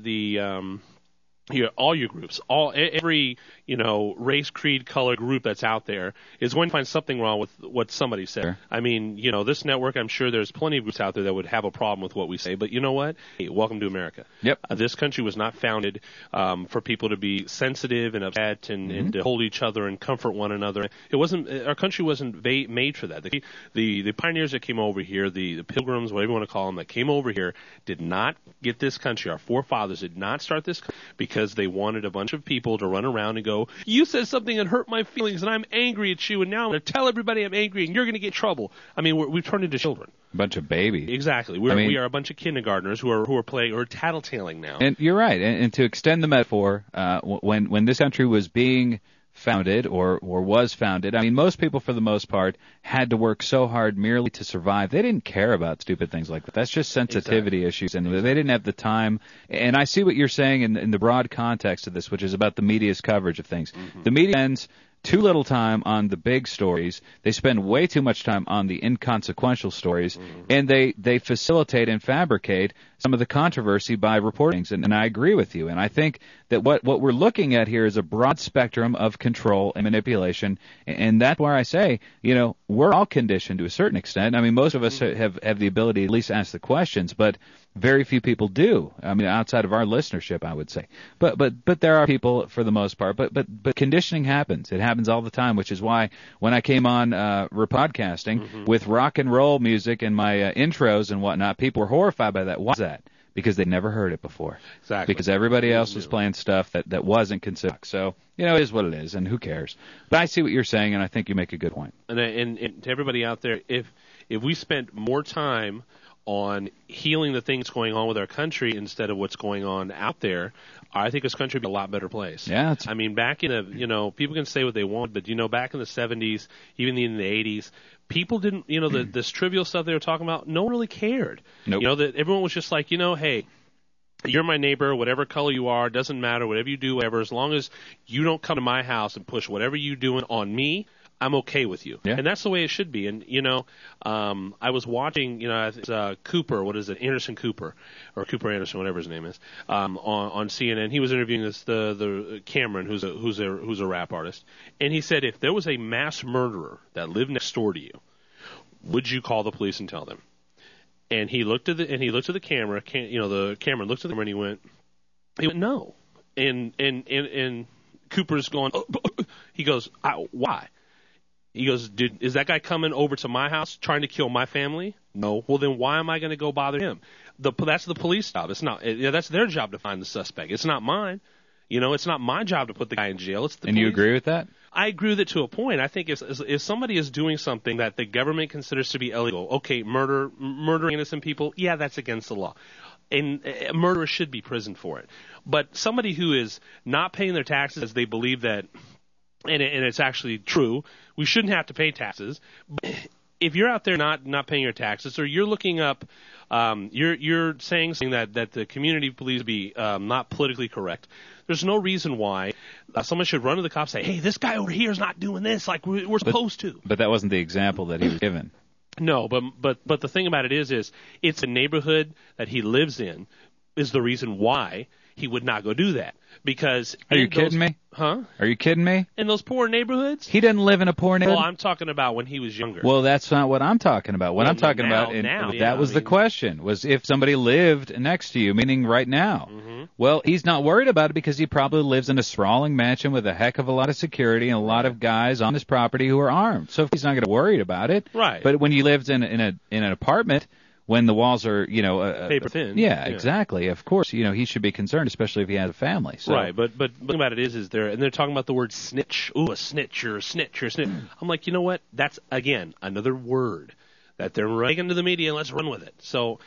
all your groups, every race, creed, color group that's out there is going to find something wrong with what somebody said. Sure. I mean, this network, I'm sure there's plenty of groups out there that would have a problem with what we say. But you know what? Hey, welcome to America. Yep. This country was not founded for people to be sensitive and upset and to hold each other and comfort one another. It wasn't. Our country wasn't made for that. The pioneers that came over here, the pilgrims, whatever you want to call them, that came over here, did not get this country. Our forefathers did not start this because they wanted a bunch of people to run around and go, you said something that hurt my feelings, and I'm angry at you, and now I'm going to tell everybody I'm angry, and you're going to get in trouble. I mean, we've turned into children. A bunch of babies. Exactly. We are a bunch of kindergartners who are playing or tattletaling now. And you're right. And to extend the metaphor, when this country was being founded or was founded, I mean, most people, for the most part, had to work so hard merely to survive. They didn't care about stupid things like that. That's just sensitivity issues, and they didn't have the time. And I see what you're saying in the broad context of this, which is about the media's coverage of things. The media spends too little time on the big stories. They spend way too much time on the inconsequential stories, and they facilitate and fabricate some of the controversy by reporting. And I agree with you. And I think that what we're looking at here is a broad spectrum of control and manipulation, and that's where I say, we're all conditioned to a certain extent. I mean, most of us have the ability to at least ask the questions, but very few people do. I mean, outside of our listenership, I would say. But there are people for the most part. But conditioning happens. It happens all the time, which is why when I came on podcasting with rock and roll music and my intros and whatnot, people were horrified by that. Why is that? Because they'd never heard it before. Exactly. Because everybody else was playing stuff that wasn't considered. So, it is what it is, and who cares? But I see what you're saying, and I think you make a good point. And to everybody out there, if we spent more time on healing the things going on with our country instead of what's going on out there, I think this country would be a lot better place. Yeah. I mean, back in people can say what they want, but back in the 70s, even in the 80s, people didn't, this trivial stuff they were talking about, no one really cared. Nope. That everyone was just like, hey, you're my neighbor, whatever color you are, doesn't matter, whatever you do, whatever, as long as you don't come to my house and push whatever you're doing on me, I'm okay with you. Yeah. And that's the way it should be. And, I was watching, Cooper, Anderson Cooper, or Cooper Anderson, whatever his name is, on CNN. He was interviewing the Cameron, who's a rap artist. And he said, if there was a mass murderer that lived next door to you, would you call the police and tell them? And he looked at the camera, the Cameron looked at them and he went, no. And Cooper's going, he goes, why? He goes, dude, is that guy coming over to my house trying to kill my family? No. Well, then why am I going to go bother him? That's the police job. It's not. That's their job to find the suspect. It's not mine. It's not my job to put the guy in jail. It's the police. You agree with that? I agree with it to a point. I think if somebody is doing something that the government considers to be illegal, okay, murdering innocent people, yeah, that's against the law. And murderers should be prisoned for it. But somebody who is not paying their taxes as they believe that, and it's actually true, we shouldn't have to pay taxes. But if you're out there not paying your taxes, or you're looking up, you're saying something that the community believes to be not politically correct, there's no reason why someone should run to the cops and say, hey, this guy over here is not doing this like we're supposed to. But that wasn't the example that he was given. No, but the thing about it is it's a neighborhood that he lives in is the reason why he would not go do that. Because are you kidding me? Huh? Are you kidding me? In those poor neighborhoods? He didn't live in a poor neighborhood. Well, I'm talking about when he was younger. Well, that's not what I'm talking about. What I'm talking about, that was the question, was if somebody lived next to you, meaning right now. Mm-hmm. Well, he's not worried about it because he probably lives in a sprawling mansion with a heck of a lot of security and a lot of guys on his property who are armed. So he's not going to worry about it. Right. But when he lived in an apartment, when the walls are, paper thin. Yeah, exactly. Of course, he should be concerned, especially if he has a family. So. Right, but the thing about it is they're talking about the word snitch. Ooh, a snitch, you're a snitch, you're a snitch. I'm like, you know what? That's, again, another word that they're running into the media and let's run with it. So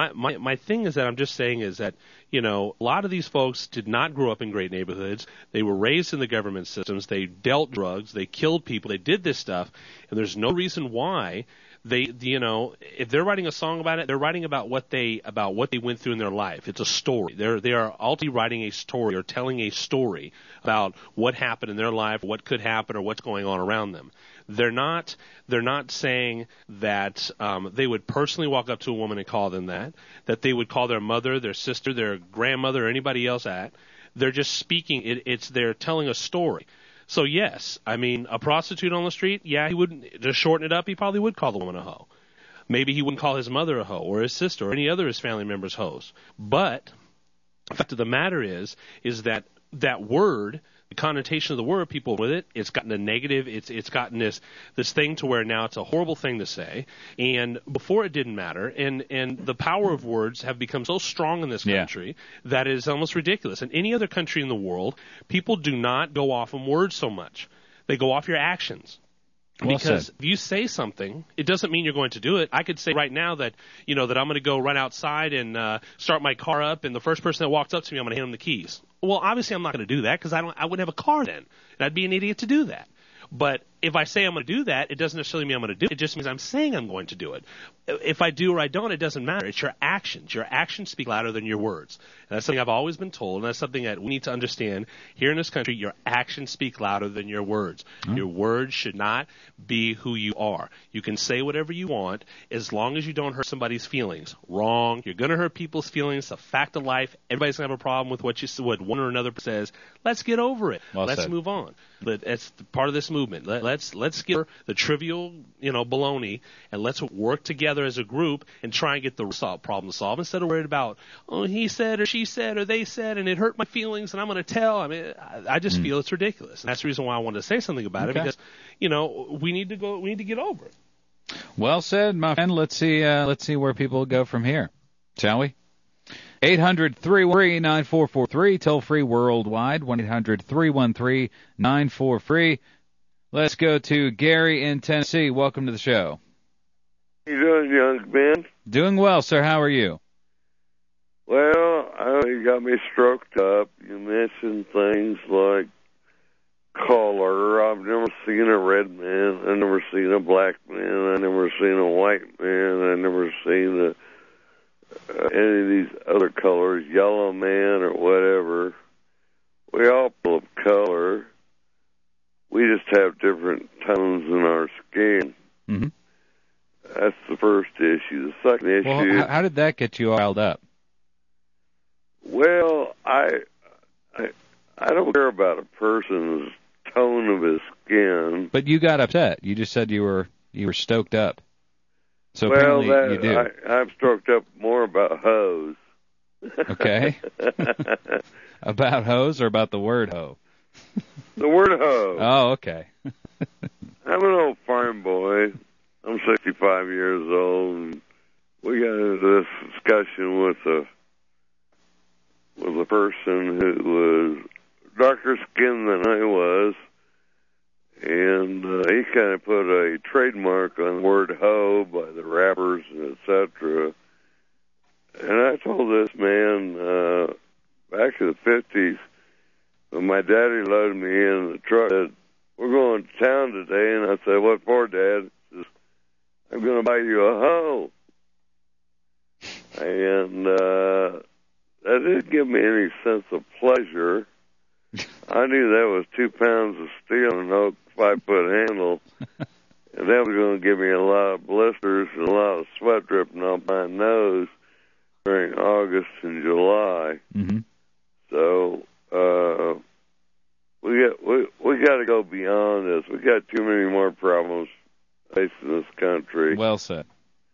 my thing is that I'm just saying is that, you know, a lot of these folks did not grow up in great neighborhoods. They were raised in the government systems. They dealt drugs. They killed people. They did this stuff. And there's no reason why they, you know, if they're writing a song about it, they're writing about what they went through in their life. It's a story. They are ultimately writing a story or telling a story about what happened in their life, what could happen, or what's going on around them. They're not saying that they would personally walk up to a woman and call them that they would call their mother, their sister, their grandmother, or anybody else that. They're just speaking. They're telling a story. So, yes, I mean, a prostitute on the street, yeah, he wouldn't, to shorten it up, he probably would call the woman a hoe. Maybe he wouldn't call his mother a hoe or his sister or any other of his family members hoes. But the fact of the matter is that word, the connotation of the word, people with it, it's gotten a negative, it's gotten this thing to where now it's a horrible thing to say. And before it didn't matter, and the power of words have become so strong in this country that it is almost ridiculous. In any other country in the world, people do not go off on words so much. They go off your actions. Well because said. if you say something, it doesn't mean you're going to do it. I could say right now that, you know, that I'm going to go run outside and start my car up, and the first person that walks up to me, I'm going to hand them the keys. Well, obviously I'm not going to do that because I wouldn't have a car then, and I'd be an idiot to do that. But if I say I'm going to do that, it doesn't necessarily mean I'm going to do it. It just means I'm saying I'm going to do it. If I do or I don't, it doesn't matter. It's your actions. Your actions speak louder than your words. And that's something I've always been told, and that's something that we need to understand here in this country. Your actions speak louder than your words. Your words should not be who you are. You can say whatever you want as long as you don't hurt somebody's feelings. Wrong. You're going to hurt people's feelings. It's a fact of life. Everybody's going to have a problem with what one or another says. Let's get over it. Let's move on. But that's part of this movement. Let's get the trivial, baloney, and let's work together as a group and try and get the problem solved instead of worried about, oh, he said or she said or they said and it hurt my feelings and I'm going to tell. I mean, I just feel it's ridiculous. And that's the reason why I wanted to say something about it because, we need to get over it. Well said, my friend. Let's see where people go from here, shall we? 800-313-9443, toll free worldwide, 1-800-313-9443. Let's go to Gary in Tennessee. Welcome to the show. How you doing, young man? Doing well, sir. How are you? Well, you got me stroked up. You mentioned things like color. I've never seen a red man. I've never seen a black man. I've never seen a white man. I've never seen any of these other colors, yellow man or whatever. We all pull up color. We just have different tones in our skin. Mm-hmm. That's the first issue. The second issue... Well, how did that get you riled up? Well, I don't care about a person's tone of his skin. But you got upset. You just said you were stoked up. So well, apparently you do. I'm stoked up more about hoes. Okay. About hoes or about the word hoe? The word hoe. Oh, okay. I'm an old farm boy. I'm 65 years old. And we got into this discussion with a person who was darker skinned than I was. And he kind of put a trademark on the word hoe by the rappers, etc. And I told this man back in the 50s, when my daddy loaded me in the truck, said, we're going to town today. And I said, what for, Dad? He says, I'm going to buy you a hoe. And that didn't give me any sense of pleasure. I knew that was 2 pounds of steel and an 5-foot handle, and that was going to give me a lot of blisters and a lot of sweat dripping off my nose during August and July. Mm-hmm. So we got to go beyond this. We got too many more problems facing this country. Well said.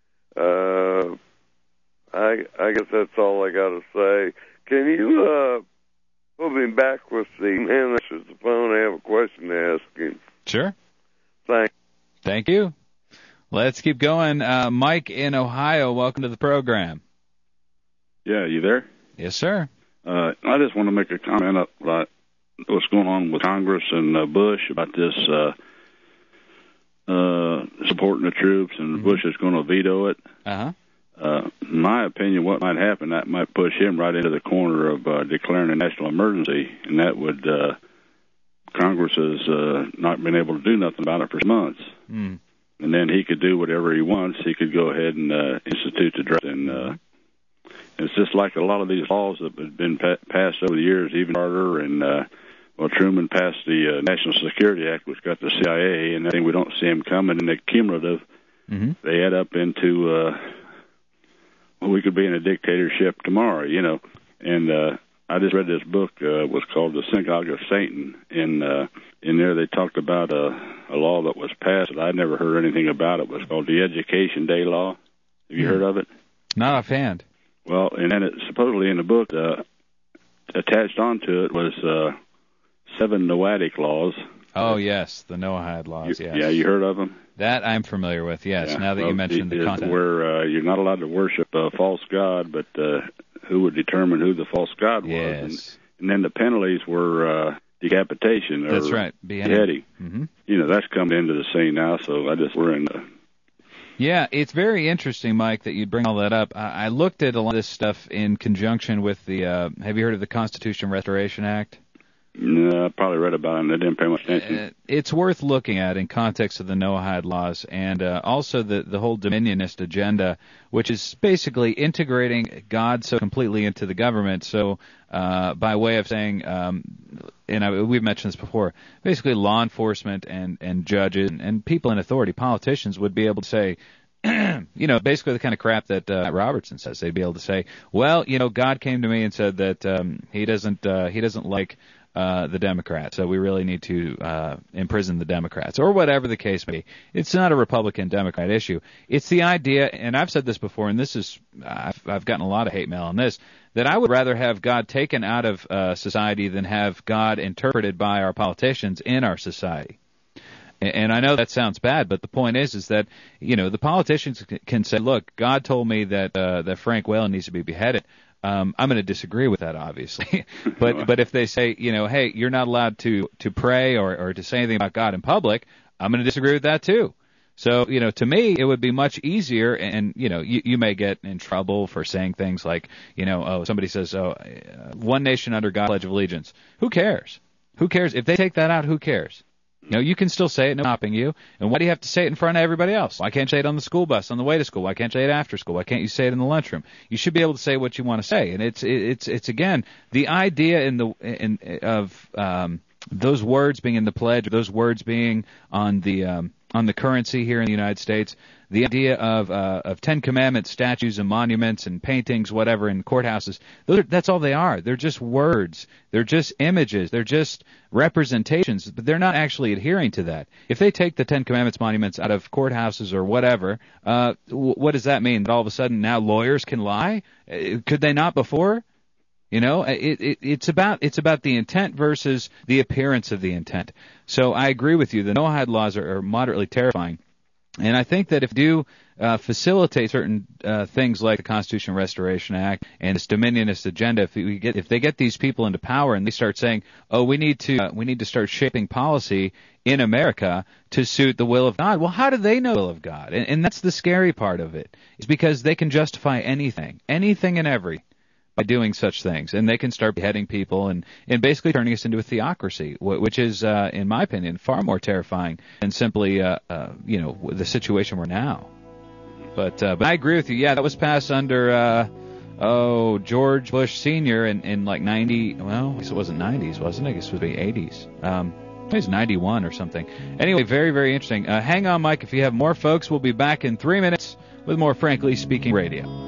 I guess that's all I got to say. Can you put me back with the man that answers the phone? I have a question to ask him. Sure. Thank you. Let's keep going. Mike in Ohio, welcome to the program. Yeah, you there? Yes, sir. I just want to make a comment about what's going on with Congress and Bush about this supporting the troops, and Bush is going to veto it. Uh-huh. In my opinion, what might happen, that might push him right into the corner of declaring a national emergency, and that would Congress has not been able to do nothing about it for months. Mm. And then he could do whatever he wants. He could go ahead and institute the draft. And it's just like a lot of these laws that have been passed over the years, even Carter and Truman passed the National Security Act, which got the CIA, and I think we don't see them coming. And the cumulative, they add up into we could be in a dictatorship tomorrow, you know. And I just read this book. It was called The Synagogue of Satan. And in there they talked about a law that was passed that I'd never heard anything about. It was called the Education Day Law. Have you heard of it? Not offhand. Well, and then it supposedly in the book, attached onto it was 7 Noahic laws. Oh, yes, the Noahide laws, yes. Yeah, you heard of them? That I'm familiar with, yes, now that you mentioned the content. Where you're not allowed to worship a false god, but who would determine who the false god was. Yes. And then the penalties were decapitation or that's right, beheading. Mm-hmm. You know, that's come into the scene now, so we're in the... Yeah, it's very interesting, Mike, that you bring all that up. I looked at a lot of this stuff in conjunction with the, have you heard of the Constitution Restoration Act? No, I probably read about it and I didn't pay much attention. It's worth looking at in context of the Noahide laws and also the whole dominionist agenda, which is basically integrating God so completely into the government. So by way of saying, we've mentioned this before, basically law enforcement and judges and people in authority, politicians, would be able to say, basically the kind of crap that Robertson says. They'd be able to say, well, God came to me and said that he doesn't like the Democrats, so we really need to imprison the Democrats, or whatever the case may be. It's not a Republican-Democrat issue. It's the idea, and I've said this before, and this is, I've gotten a lot of hate mail on this, that I would rather have God taken out of society than have God interpreted by our politicians in our society. And I know that sounds bad, but the point is that, the politicians can say, look, God told me that Frank Whalen needs to be beheaded. I'm going to disagree with that, obviously. but if they say, hey, you're not allowed to pray or to say anything about God in public, I'm going to disagree with that too. So, to me, it would be much easier, and, you may get in trouble for saying things like, somebody says, one nation under God, Pledge of Allegiance. Who cares? Who cares? If they take that out, who cares? You can still say it, no stopping you. And why do you have to say it in front of everybody else? Why can't you say it on the school bus on the way to school? Why can't you say it after school? Why can't you say it in the lunchroom? You should be able to say what you want to say. And it's again the idea of those words being in the pledge, those words being on the currency here in the United States. The idea of 10 Commandments, statues and monuments and paintings, whatever, in courthouses, that's all they are. They're just words. They're just images. They're just representations, but they're not actually adhering to that. If they take the 10 Commandments monuments out of courthouses or whatever, what does that mean? That all of a sudden now lawyers can lie? Could they not before? It's about the intent versus the appearance of the intent. So I agree with you. The Noahide laws are moderately terrifying. And I think that if you facilitate certain things like the Constitution Restoration Act and this dominionist agenda, if they get these people into power and they start saying, "Oh, we need to start shaping policy in America to suit the will of God," well, how do they know the will of God? And that's the scary part of it. Is because they can justify anything and everything by doing such things, and they can start beheading people and basically turning us into a theocracy, which is, in my opinion, far more terrifying than simply, the situation we're now. But I agree with you. Yeah, that was passed under, George Bush Sr. in like 90. Well, I guess it wasn't 90s, wasn't it? I guess it would be 80s. It was 91 or something. Anyway, very, very interesting. Hang on, Mike. If you have more, folks, we'll be back in 3 minutes with more Frankly Speaking Radio.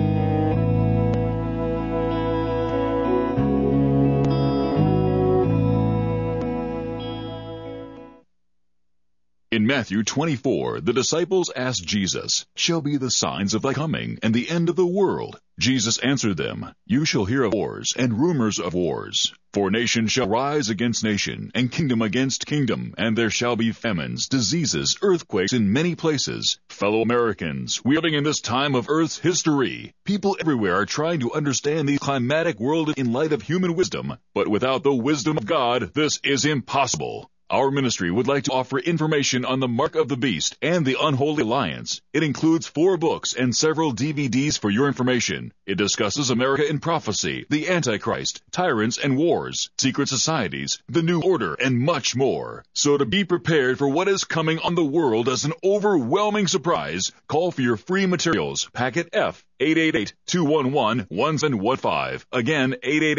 In Matthew 24, the disciples asked Jesus, "Shall be the signs of thy coming and the end of the world?" Jesus answered them, "You shall hear of wars and rumors of wars. For nation shall rise against nation, and kingdom against kingdom, and there shall be famines, diseases, earthquakes in many places. Fellow Americans, we are living in this time of Earth's history. People everywhere are trying to understand the climatic world in light of human wisdom, but without the wisdom of God, this is impossible. Our ministry would like to offer information on the Mark of the Beast and the Unholy Alliance. It includes 4 books and several DVDs for your information. It discusses America in prophecy, the Antichrist, tyrants and wars, secret societies, the New Order, and much more. So to be prepared for what is coming on the world as an overwhelming surprise, call for your free materials. Packet F, 888-211-1715. Again,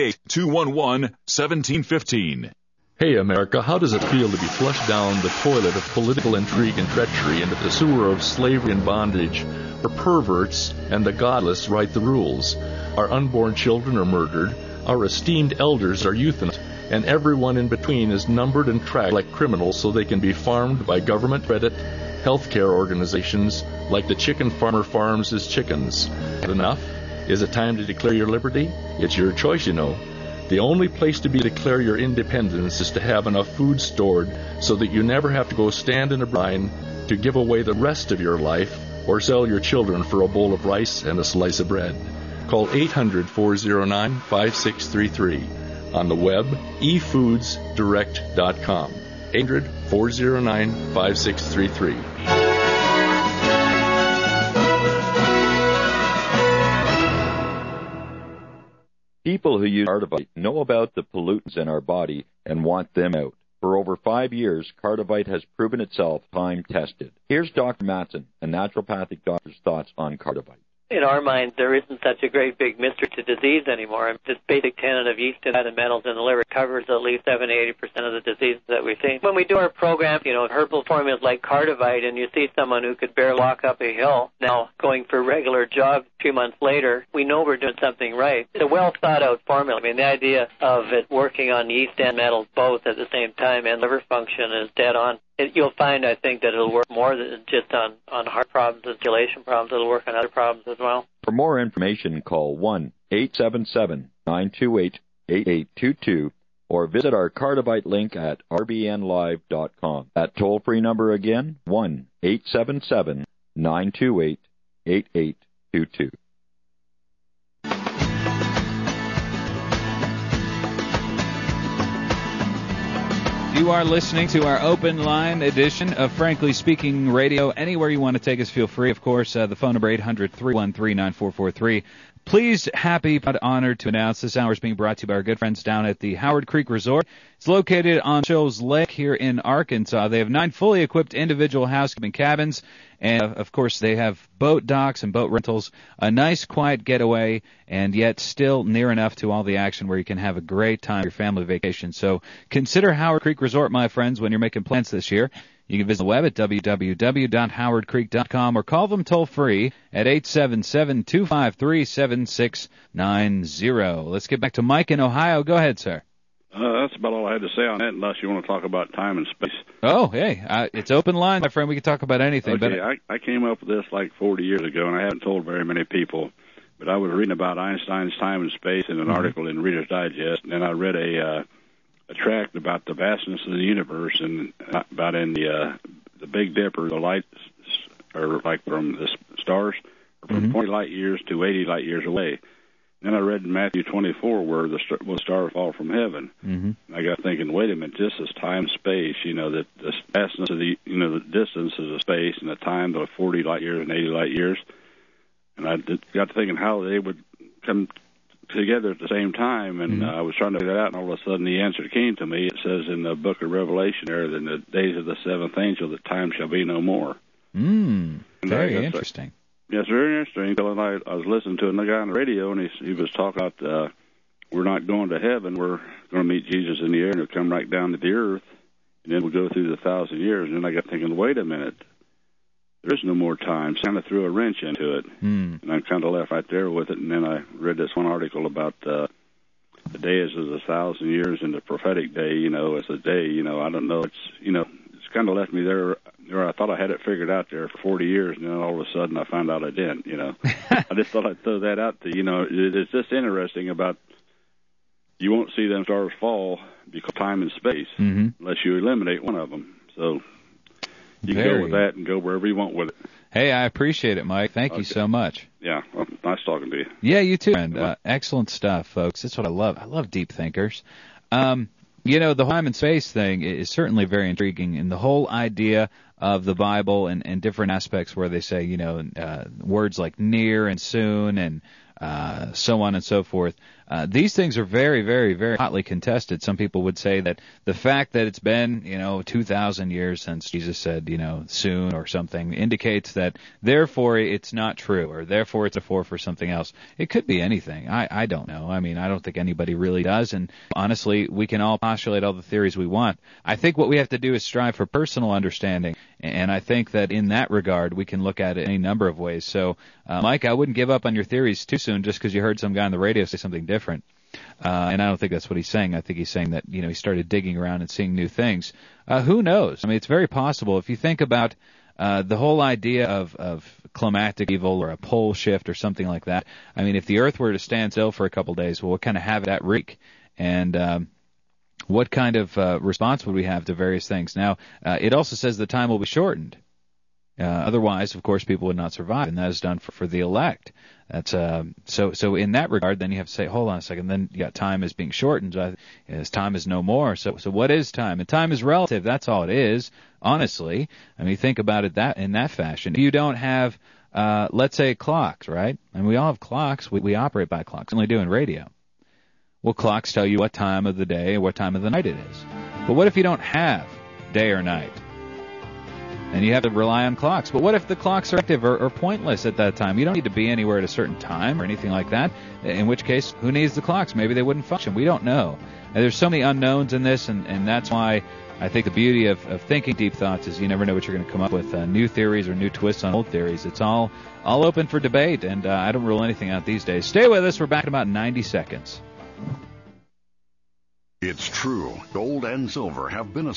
888-211-1715. Hey America, how does it feel to be flushed down the toilet of political intrigue and treachery into the sewer of slavery and bondage, where perverts and the godless write the rules? Our unborn children are murdered, our esteemed elders are euthanized, and everyone in between is numbered and tracked like criminals so they can be farmed by government credit, healthcare organizations like the chicken farmer farms his chickens. Enough? Is it time to declare your liberty? It's your choice, you know. The only place to declare your independence is to have enough food stored so that you never have to go stand in a line to give away the rest of your life or sell your children for a bowl of rice and a slice of bread. Call 800-409-5633. On the web, efoodsdirect.com. 800-409-5633. People who use Cardivite know about the pollutants in our body and want them out. For over 5 years, Cardivite has proven itself time-tested. Here's Dr. Matson, a naturopathic doctor's thoughts on Cardivite. In our mind, there isn't such a great big mystery to disease anymore. This basic tenet of yeast and other metals in the liver covers at least 70-80% of the diseases that we see. When we do our program, herbal formulas like Cardivite, and you see someone who could barely walk up a hill now going for a regular jog a few months later, we know we're doing something right. It's a well-thought-out formula. The idea of it working on yeast and metals both at the same time and liver function is dead on. You'll find, I think, that it'll work more than just on heart problems and circulation problems. It'll work on other problems as well. For more information, call 1-877-928-8822 or visit our Cardivite link at rbnlive.com. That toll-free number again, 1-877-928-8822. You are listening to our open line edition of Frankly Speaking Radio. Anywhere you want to take us, feel free. Of course, the phone number 800-313-9443. Pleased, happy, but honored to announce this hour is being brought to you by our good friends down at the Howard Creek Resort. It's located on Shoals Lake here in Arkansas. They have 9 fully equipped individual housekeeping cabins, and of course they have boat docks and boat rentals, a nice quiet getaway, and yet still near enough to all the action where you can have a great time your family vacation. So consider Howard Creek Resort, my friends, when you're making plans this year. You can visit the web at www.howardcreek.com or call them toll-free at 877-253-7690. Let's get back to Mike in Ohio. Go ahead, sir. That's about all I had to say on that, unless you want to talk about time and space. Oh, hey, it's open line, my friend. We can talk about anything. Okay, but I came up with this like 40 years ago, and I haven't told very many people. But I was reading about Einstein's time and space in an article in Reader's Digest, and I read a tract about the vastness of the universe and about in the Big Dipper, the lights are like from the stars are from 20 light years to 80 light years away. Then I read in Matthew 24 where the stars fall from heaven. And I got thinking, wait a minute, this is time and space. That the vastness of the the distance is a space, and the time the 40 light years and 80 light years. And I got to thinking how they would come together at the same time, and I was trying to figure that out, and all of a sudden the answer came to me. It says in the book of Revelation there that in the days of the seventh angel, that time shall be no more. Very interesting. Yes, very interesting. And I was listening to another guy on the radio, and he was talking about we're not going to heaven. We're going to meet Jesus in the air, and he'll come right down to the earth, and then we'll go through the 1,000 years. And then I got thinking, wait a minute. There is no more time. So I kind of threw a wrench into it, and I kind of left right there with it. And then I read this one article about the day is 1,000 years, and the prophetic day, as a day. I don't know. It's kind of left me there. I thought I had it figured out there for 40 years, and then all of a sudden I found out I didn't. I just thought I'd throw that out to It's just interesting about you won't see them stars fall because time and space unless you eliminate one of them. So. You can go with that and go wherever you want with it. Hey, I appreciate it, Mike. Thank you so much. Yeah, well, nice talking to you. Yeah, you too, friend. Excellent stuff, folks. That's what I love. I love deep thinkers. You know, the time and space thing is certainly very intriguing, and the whole idea of the Bible and different aspects where they say, words like near and soon and so on and so forth. These things are very, very, very hotly contested. Some people would say that the fact that it's been, 2,000 years since Jesus said, soon or something indicates that therefore it's not true, or therefore it's a for something else. It could be anything. I don't know. I mean, I don't think anybody really does. And honestly, we can all postulate all the theories we want. I think what we have to do is strive for personal understanding. And I think that in that regard, we can look at it in any number of ways. So, Mike, I wouldn't give up on your theories too soon just because you heard some guy on the radio say something different. And I don't think that's what he's saying. I think he's saying that, he started digging around and seeing new things. Who knows? I mean, it's very possible. If you think about the whole idea of climatic evil or a pole shift or something like that, I mean, if the Earth were to stand still for a couple of days, well, what kind of havoc that wreak? And what kind of response would we have to various things? Now, it also says the time will be shortened. Otherwise, of course, people would not survive, and that is done for the elect. That's so in that regard, then you have to say, hold on a second. Then you got time is being shortened. As time is no more. So what is time? And time is relative. That's all it is. Honestly, I mean, think about it in that fashion. If you don't have, let's say, clocks, right? And we all have clocks. We operate by clocks. We only do in radio. Well, clocks tell you what time of the day or what time of the night it is. But what if you don't have day or night? And you have to rely on clocks. But what if the clocks are active or pointless at that time? You don't need to be anywhere at a certain time or anything like that, in which case, who needs the clocks? Maybe they wouldn't function. We don't know. And there's so many unknowns in this, and that's why I think the beauty of thinking deep thoughts is you never know what you're going to come up with, new theories or new twists on old theories. It's all open for debate, and I don't rule anything out these days. Stay with us. We're back in about 90 seconds. It's true. Gold and silver have been a